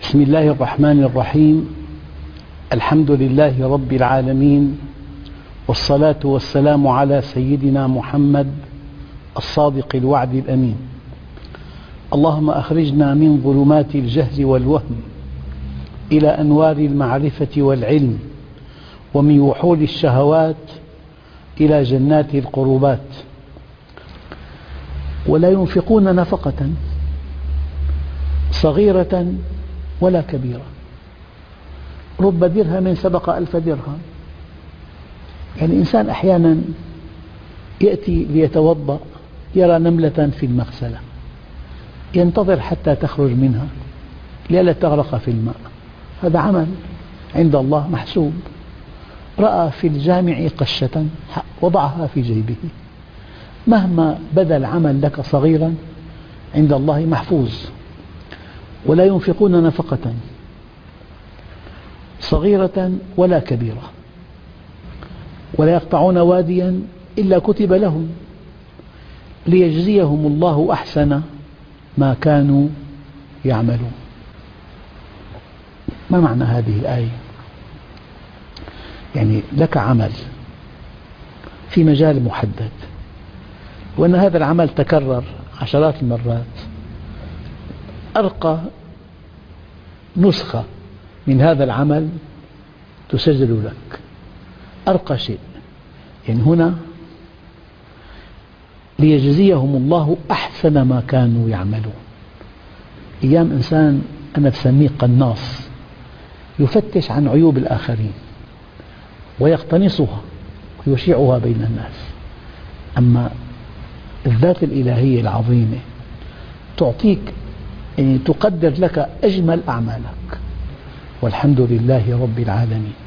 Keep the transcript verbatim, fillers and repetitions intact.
بسم الله الرحمن الرحيم. الحمد لله رب العالمين، والصلاة والسلام على سيدنا محمد الصادق الوعد الأمين. اللهم أخرجنا من ظلمات الجهل والوهم إلى أنوار المعرفة والعلم، ومن وحول الشهوات إلى جنات القربات. ولا ينفقون نفقة صغيرة ولا كبيرة، رب درهم سبق ألف درهم. يعني إنسان أحيانا يأتي ليتوضأ يرى نملة في المغسلة، ينتظر حتى تخرج منها لئلا تغرق في الماء، هذا عمل عند الله محسوب. رأى في الجامع قشة وضعها في جيبه، مهما بدا العمل لك صغيرا عند الله محفوظ. ولا ينفقون نفقة صغيرة ولا كبيرة، ولا يقطعون واديا إلا كتب لهم ليجزيهم الله أحسن ما كانوا يعملون. ما معنى هذه الآية؟ يعني لك عمل في مجال محدد، وأن هذا العمل تكرر عشرات المرات، أرقى نسخة من هذا العمل تسجل لك، أرقى شيء. يعني هنا ليجزيهم الله أحسن ما كانوا يعملون. أيام إنسان أنا بسميه قناص، يفتش عن عيوب الآخرين ويقتنصها ويشيعها بين الناس. أما الذات الإلهية العظيمة تعطيك، يعني تقدر لك أجمل أعمالك، والحمد لله رب العالمين.